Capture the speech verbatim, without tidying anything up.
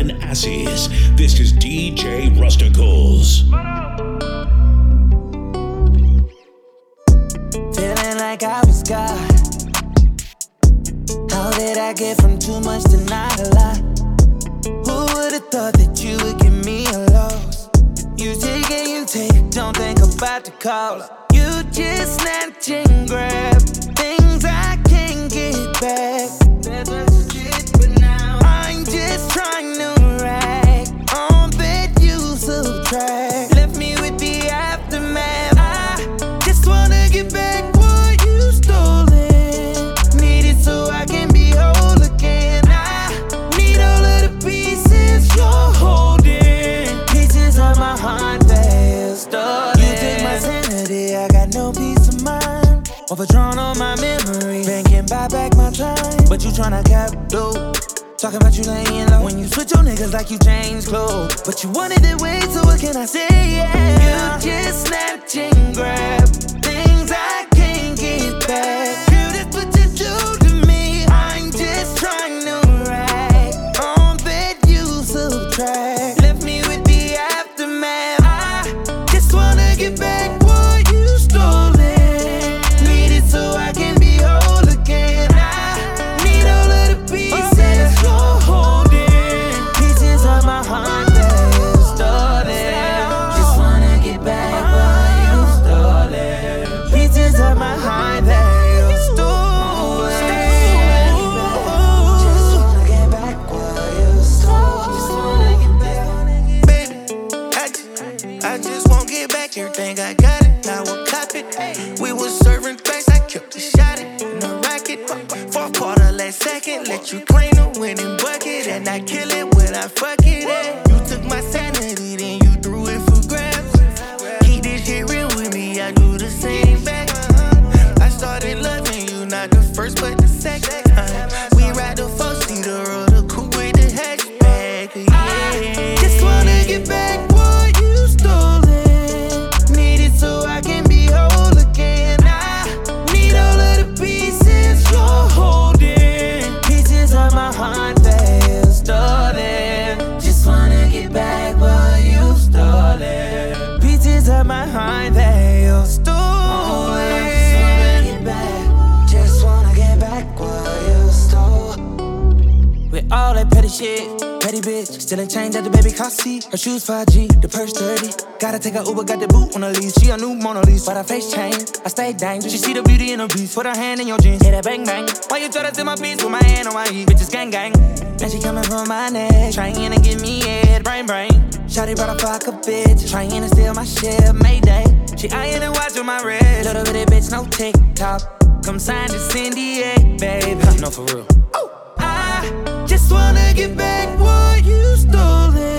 and Assies. This is D J Rusticles. Feeling like I was God. How did I get from too much to not a lot? Who would've thought that you would give me a loss? You take and you take, don't think about the cost. You just snatch and grab things I can't get back. That's what you did, but now I'm just trying to rack on that you subtract. Left me with the aftermath. I just wanna get back what you stolen. Need it so I can be whole again. I need all of the pieces you're holding. Pieces of my heart that stolen. You take my sanity, I got no peace of mind. Overdrawn on my memory, can't buy back my time. But you tryna cap though. Talking about you laying low. When you switch your niggas like you change clothes. But you wanted it way, so what can I say? Yeah. You just snatch and grab things I can't get back. Girl, that's what you do to me. I'm just trying to rack on that you subtract. Left me with the aftermath. I just wanna get back what you stolen. Need it so I can be whole again. I need all of the pieces you're holding. Pieces of my heart that you stolen. Just wanna get back what you stolen. Pieces of my heart that you stolen. Just wanna get back what you stole. Just wanna get back. Baby, I just, I just won't get back everything I got it. Now we'll cop it. We was serving drinks, I kept the shot it in the racket. Fourth quarter, last second, let you claim the winning bucket, and I kill it when I fuck it up. You took my sanity, then you threw it for grabs. Keep this shit real with me, I do the same back. I started loving you, not the first but the second time. We ride the four-seater or the coupe with the hatchback, yeah. Just wanna get back what you stolen. Need it so I can be whole again. I need all of the pieces you're holding. Pieces of my heart that you stolen. Just wanna get back what you stolen. Pieces of my heart that you stolen. Just wanna get back. Just wanna get back what you stole. With all that petty shit, petty bitch, still ain't changed at the baby car seat. Her shoes five G, the purse thirty. Gotta take her Uber, got the boot on her leash. She a new Mona Lisa, but her face changed. I stay dangerous. She see the beauty in her beast. Put her hand in your jeans, hit that bang bang. Why you try to steal my piece with my hand on my heat? Bitches gang gang. And she coming from my neck, trying to give me head, brain brain. Shawty brought a fuck a bitch, trying to steal my shit, Mayday. She eyeing and watching my wrist. Little bitty bitch, no TikTok. Come sign this N D A, babe. No, for real. I just wanna get back what you stolen.